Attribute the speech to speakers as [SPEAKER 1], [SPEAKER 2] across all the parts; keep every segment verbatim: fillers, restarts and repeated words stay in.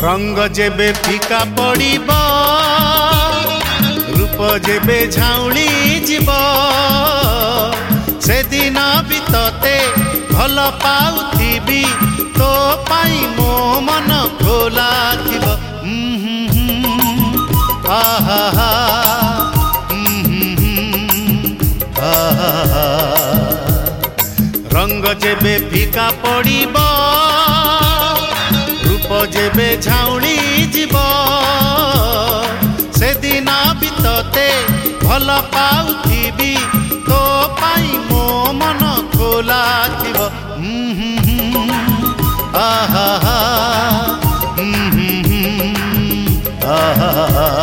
[SPEAKER 1] रंग जेबे फीका पड़िब रूप जेबे झाउली जीव से दिन भी तते भल पाउथिबी तो पाई मो मन खोला थिब आहा हा रंग जेबे फीका पड़िब रूप जेबे झाउली जीव से दिन भी तते भल पाउथिबी तो पाई मो मन खोला थिब आहा हा आहा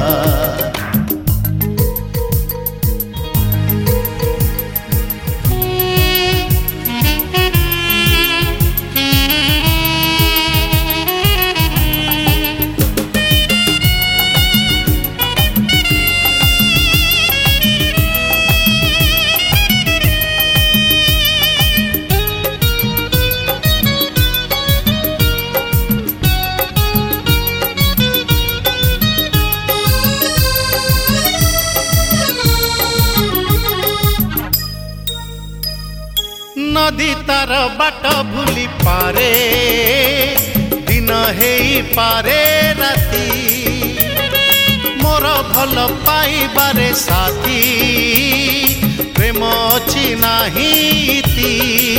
[SPEAKER 1] नदी तार बाट भूली पारे दिन हेई पारे राती मोर भल पाइबारे साथी प्रेम अछि नाही इति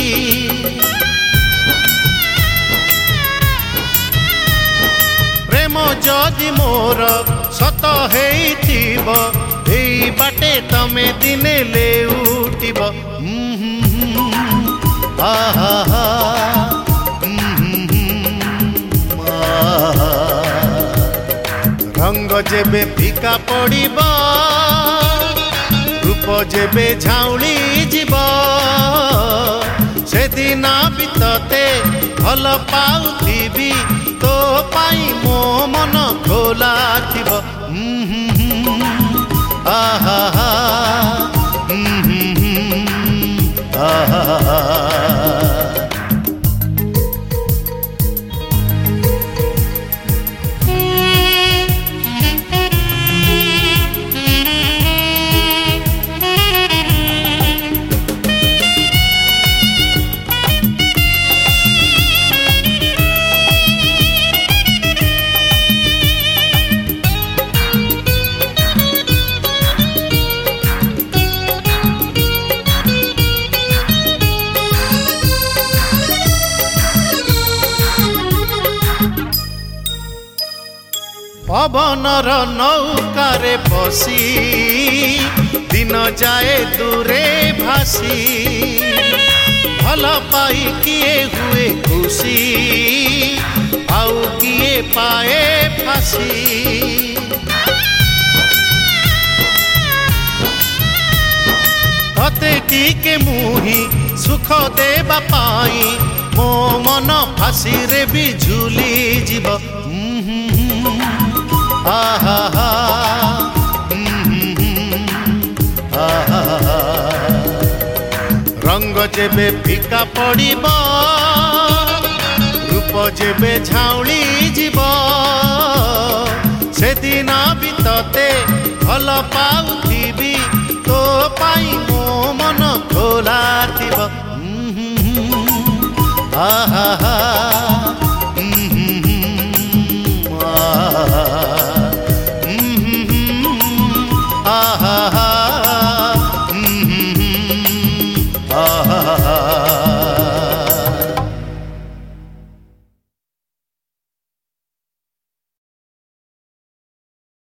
[SPEAKER 1] प्रेम जदि मोर सत हेइथिब एई बाटे तमे दिने लेउटिब आहा हा रंग जेबे फीका पड़िब रूप जेबे झाउली जीव से दिन भी तते भल पाउथिबी तो पाई मो मन खोला थिब आहा हा आहा पवनर नौकारे बसी दिन जाए दूरे भासी भल पाई किए हुए खुशी आउ किए पाए फासी तते टिके मुही सुख देबा पाई मो मन फासी रे भी झूली जीव आहा हा आहा रंग जेबे फीका पड़िब रूप जेबे झाउली जीव से दिन भी तते भल पाउथिबी तो पाई मो मन खोला थिब आहा हा